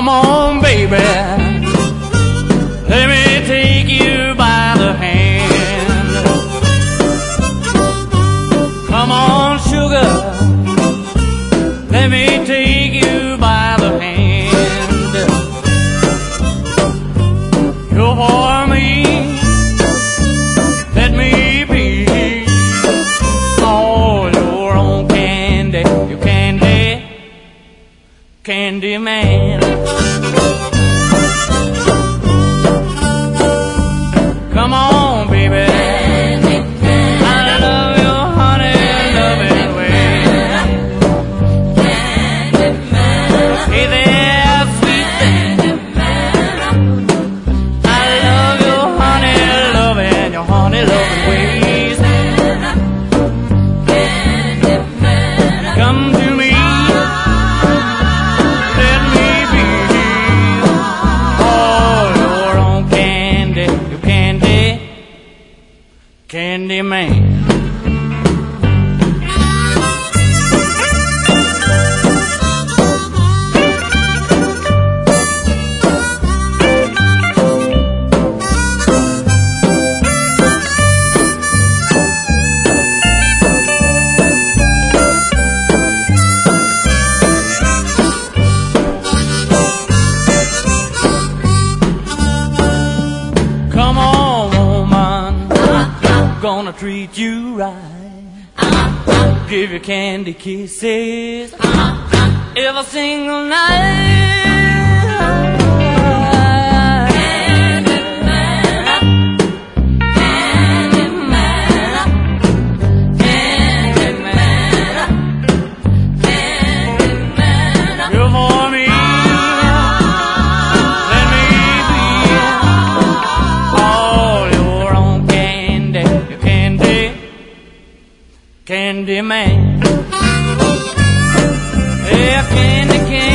Come on, baby, let me take you by the hand. Come on, sugar, let me take you by the hand. You're for me, let me be all your own candy, you candy man. Come on, baby, I love you, honey, loving way. Hey there, sweet thing, I love you, honey, loving your honey, loving ways. Come to me, let me be all your own candy, you candy man. Come on, woman, gonna treat you right. Give you candy kisses every single night. Candy man, candy man, candy man, candy man. You're for me, let me be all your own candy, you candy man. Yeah, candy